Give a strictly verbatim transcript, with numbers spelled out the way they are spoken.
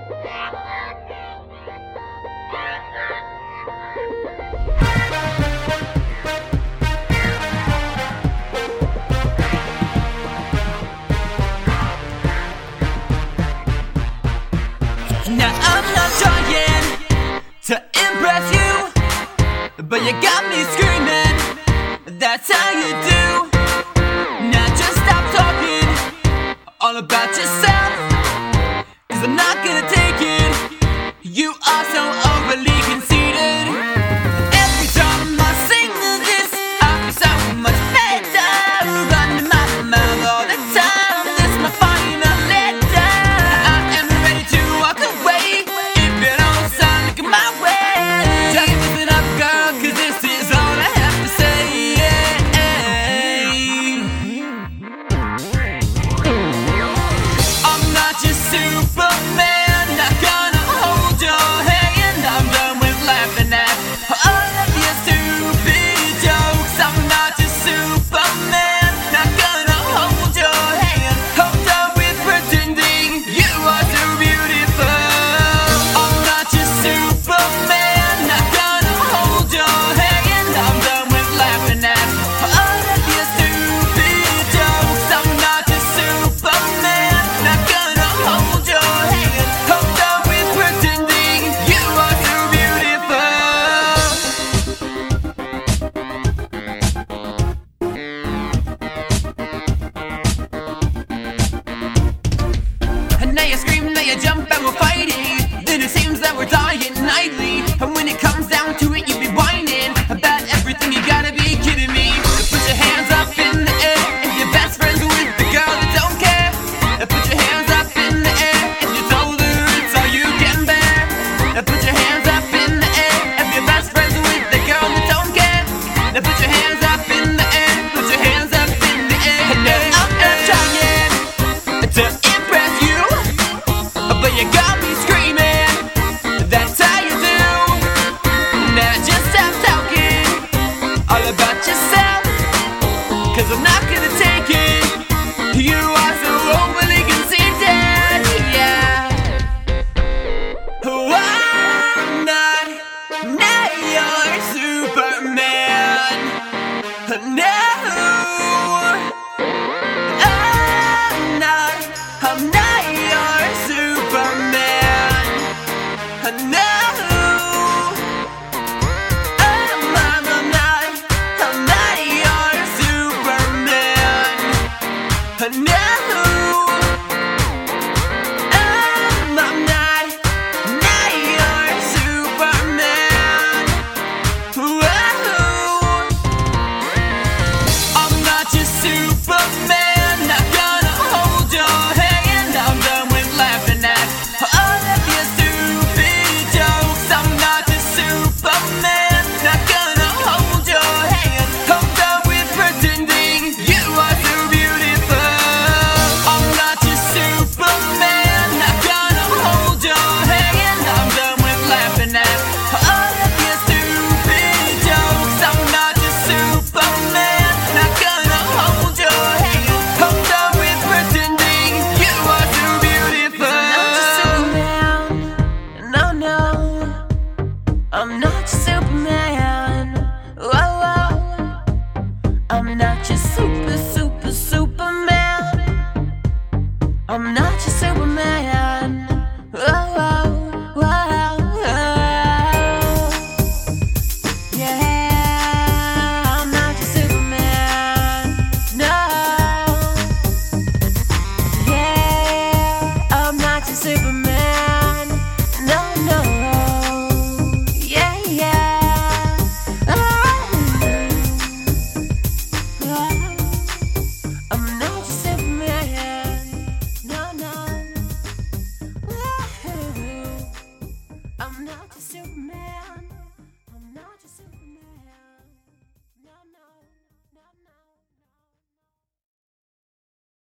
Now I'm not trying to impress you, but you got me screaming, that's how you do. Now just stop talking all about yourself, cause I'm not gonna take it. You are so overly conceited. Every time I sing this, I feel so much better. Running my mouth all the time, this my final letter. I am ready to walk away if you don't sound like my way. Just listen up, girl, cause this is all I have to say. I'm not your Superman, not gonna hold your hand. I'm done with laughing at all of your stupid jokes. I'm not your Superman, not gonna hold your hand. I'm done with pretending you are so beautiful. I'm not your Superman, not gonna hold your hand. I'm done with laughing at all of your stupid jokes. I'm not your Superman, not gonna hold your hand. I'm done with pretending you are so beautiful. And now you scream, now you jump, and we're fighting. Then it seems that we're dying nightly. And when it comes down to it, you be whining about everything. You gotta be kidding me. Put your hands up in the air if you're best friends with the girl that don't care. Put your hands up in the air if you told her it's all you can bear. Put your hands up in the air if you're best friends with the girl that don't care. Put your hands up in the air, put your hands up in the air. And now I'm not trying to impress you, but you got me screaming, that's how you do. Now just stop talking all about yourself, cause I'm not gonna take it. You are so overly conceited, yeah. Oh, I'm not, not your Superman. No, I'm not, I'm not your Superman. No, I'm, I'm, I'm not, I'm not your Superman. No, I'm, I'm not, not your Superman. Whoa. I'm not your Superman, not gonna hold your hand. I'm done with laughing at all of your stupid jokes. I'm not your Superman, not gonna hold your hand. I'm done with pretending you are so beautiful. I'm not your Superman, not gonna hold your hand. I'm done with laughing at all of your stupid jokes. I'm not your Superman, not gonna hold your hand. I'm done with pretending you are so beautiful. I'm not your Superman, no, no. I'm not your Superman. Whoa, whoa. I'm not your super, super, Superman. I'm not your Superman. Whoa, whoa, whoa, whoa. Yeah, I'm not your Superman. No. Yeah, I'm not your Superman. No, no. Yeah, yeah. Oh. Oh. I'm not your Superman. No, no. Oh. I'm not